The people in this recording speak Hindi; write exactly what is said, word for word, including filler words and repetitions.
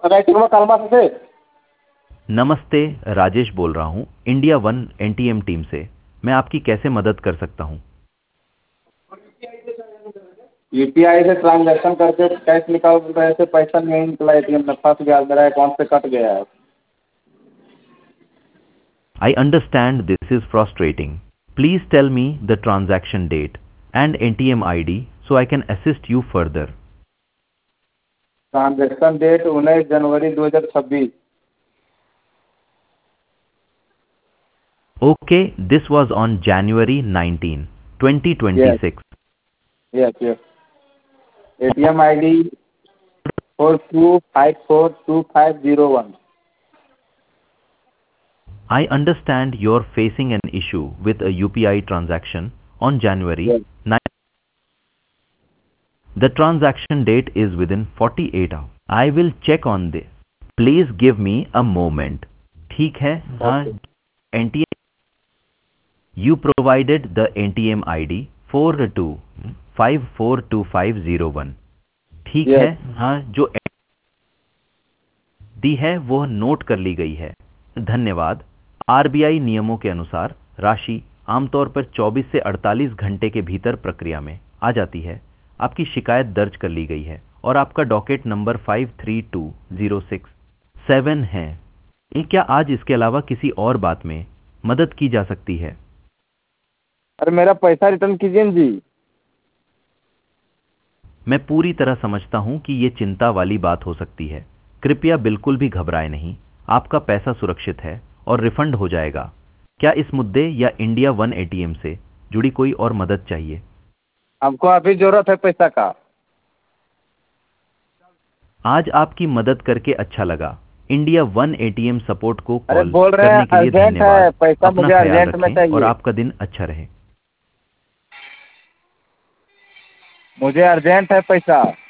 राइटिंग कालमा से। नमस्ते, राजेश बोल रहा हूँ इंडिया वन एनटीएम टीम से। मैं आपकी कैसे मदद कर सकता हूँ? यूपीआई से ट्रांजैक्शन करके कैश निकाल रहे थे, पैसा नहीं निकला, एटीएम में फंस गया, मेरा अकाउंट से कट गया है। I understand this is frustrating. Please tell me the transaction date and N T M I D so I can assist you further. Transaction date उन्नीस जनवरी दो हज़ार छब्बीस। Okay, this was on January nineteenth, twenty yes twenty-six. Yes yes. ATM ID four two five four two five zero one. I understand you're facing an issue with a U P I transaction on January yes ninth. The transaction date is within forty-eight hours. I will check on this. Please give me a moment. ठीक है, हाँ, okay. N T M You provided the N T M I D four two five four two five zero one. ठीक है, यस हाँ, जो दी है वो नोट कर ली गई है। धन्यवाद। आरबीआई नियमों के अनुसार राशि आमतौर पर चौबीस से अड़तालीस घंटे के भीतर प्रक्रिया में आ जाती है। आपकी शिकायत दर्ज कर ली गई है और आपका docket number five three two zero six seven है। ये क्या आज इसके अलावा किसी और बात में मदद की जा सकती है? अरे मेरा पैसा रिटर्न कीजिए ना जी। मैं पूरी तरह समझता हूं कि ये चिंता वाली बात हो सकती है। कृपया बिल्कुल भी घबराएं नहीं। आपका पैसा सुरक्षित है और रिफंड हो जाएगा। क्या इस मुद्दे या इंडिया वन एटीएम से जुड़ी कोई और मदद चाहिए? हमको अभी जरूरत है पैसा का। आज आपकी मदद करके अच्छा लगा। इंडिया वन एटीएम सपोर्ट को अरे कॉल बोल रहे हैं करने के लिए अर्जेंट है, धन्यवाद। पैसा अपना मुझे ख्याल अर्जेंट में रखें और चाहिए। आपका दिन अच्छा रहे। मुझे अर्जेंट है पैसा।